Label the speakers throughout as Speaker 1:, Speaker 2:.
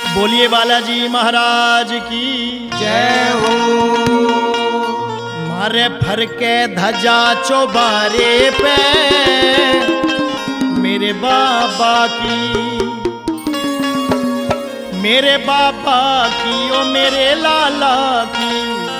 Speaker 1: बोलिए बालाजी महाराज की
Speaker 2: जय हो।
Speaker 1: मारे फर के ध्वजा चौबारे पे मेरे बाबा की, मेरे बाबा की ओ मेरे लाला की।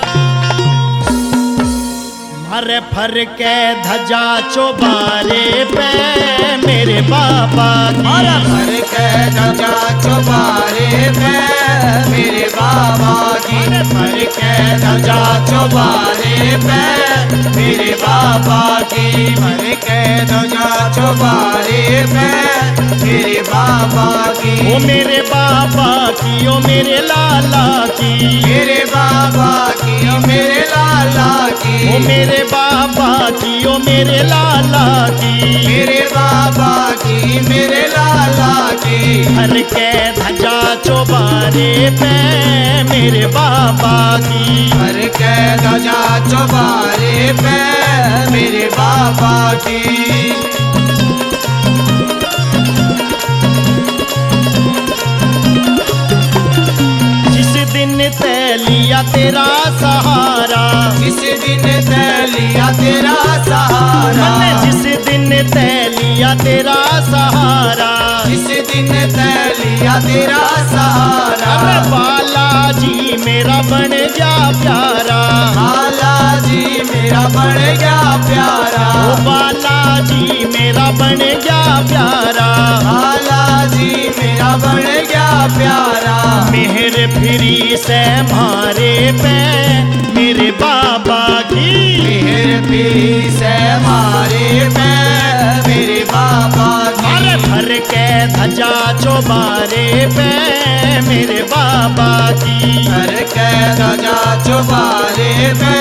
Speaker 1: मारे फर के ध्वजा चौबारे पे मेरे बाबा की,
Speaker 2: मारे फर के ध्वजा चौबारे पे मेरे बाबा की, फर के ध्वजा चौबारे पे मेरे बाबा की, फर के ध्वजा चौबारे पे मेरे बाबा की।
Speaker 1: ओ मेरे बाबा की ओ मेरे लाला की,
Speaker 2: मेरे बाबा की ओ मेरे लाला की,
Speaker 1: ओ मेरे बाबा की ओ मेरे लाला की।
Speaker 2: मेरे बाबा की मेरे लाला की,
Speaker 1: फर के ध्वजा चौबारे पे मेरे बाबा की,
Speaker 2: फर के ध्वजा चौबारे पे मेरे बाबा की।
Speaker 1: जिस दिन ते लिया तेरा सहारा,
Speaker 2: जिस दिन तै लिया तेरा सहारा,
Speaker 1: मैंने जिस दिन ते लिया तेरा सहारा,
Speaker 2: जिस दिन तै लिया तेरा सहारा,
Speaker 1: अरे बालाजी मेरा बन जा प्यारा,
Speaker 2: बालाजी मेरा बन गया प्यारा,
Speaker 1: ओ बालाजी मेरा बन गया प्यारा,
Speaker 2: बालाजी मेरा बन गया प्यारा।
Speaker 1: मेहर फिरी से मारे पे मेरे बाबा की,
Speaker 2: मेहर पीरी से मारे पे मेरे बाबा की,
Speaker 1: अरे भर के ध्वजा चौबारे पे मेरे बाबा की।
Speaker 2: फर के ध्वजा चौबारे पे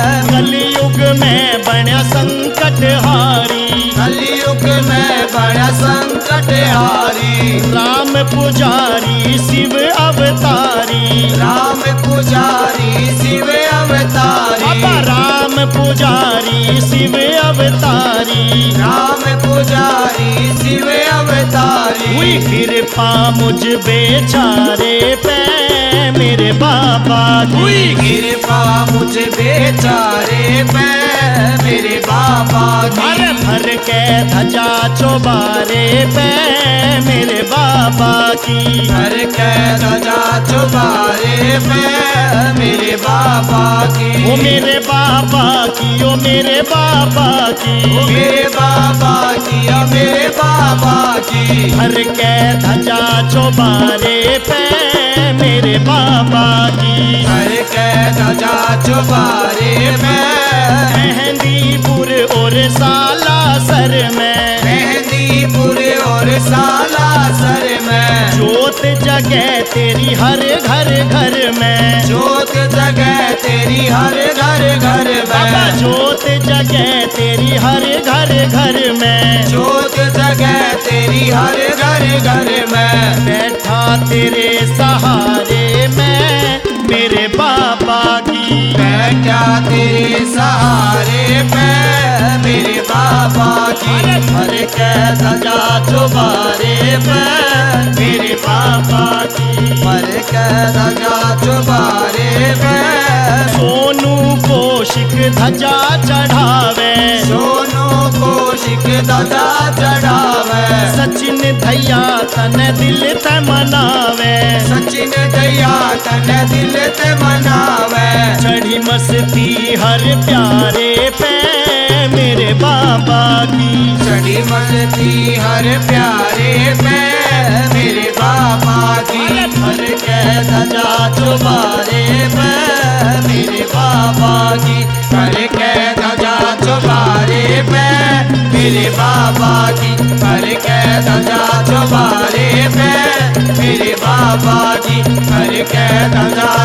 Speaker 1: कलयुग में बना संकट हारी,
Speaker 2: कलयुग में बड़ा संकट हारी,
Speaker 1: राम पुजारी शिव अवतारी,
Speaker 2: राम पुजारी शिव अवतारी,
Speaker 1: बाबा राम पुजारी शिव अवतारी।
Speaker 2: राम पुजारी शिव अवतारी।
Speaker 1: हुई कृपा मुझ बेचारे पे मेरे बाबा
Speaker 2: हुई
Speaker 1: की,
Speaker 2: कृपा मुझ बेचारे पे मेरे बाबा की,
Speaker 1: अरे भर के ध्वजा चौबारे पे मेरे बाबा की।
Speaker 2: फर के ध्वजा चौबारे पे मेरे बाबा की,
Speaker 1: ओ मेरे बाबा की ओ मेरे बाबा की,
Speaker 2: ओ मेरे बाबा की ओ मेरे बाबा की,
Speaker 1: भर के ध्वजा चौबारे पे मेरे बाबा की।
Speaker 2: फर के ध्वजा चौबारे पे
Speaker 1: मेहंदीपुर और सालासर में,
Speaker 2: मेहंदीपुर और सालासर में,
Speaker 1: जोत जगह तेरी हर घर घर में,
Speaker 2: जोत जगह तेरी हर घर घर
Speaker 1: बाबा
Speaker 2: में,
Speaker 1: जोत जगह तेरी हर घर घर में।
Speaker 2: जोत जगह तेरी हर घर घर में,
Speaker 1: बैठा तेरे सहारे में मेरे बाबा की,
Speaker 2: बैठा तेरे सहारे पे मेरे बाबा की,
Speaker 1: भर के ध्वजा चौबारे पे मेरे बाबा की।
Speaker 2: फर के ध्वजा चौबारे पे
Speaker 1: सोनू कौशिक ध्वजा चढ़ावे,
Speaker 2: सोनू कौशिक ध्वजा चढ़ावे,
Speaker 1: सचिन धैया तन दिल ते मनावे,
Speaker 2: सचिन दया तन दिल ते मनावे,
Speaker 1: चढ़ी मस्ती हर प्यारे पे मेरे बाबा की,
Speaker 2: चढ़ी मस्ती हर प्यारे पे मेरे बाबा की,
Speaker 1: भर के ध्वजा चौबारे पे मेरे बाबा की,
Speaker 2: फर के ध्वजा चौबारे पे मेरे बाबा की, फर के ध्वजा चौबारे पे मेरे बाबा की, फर के ध्वजा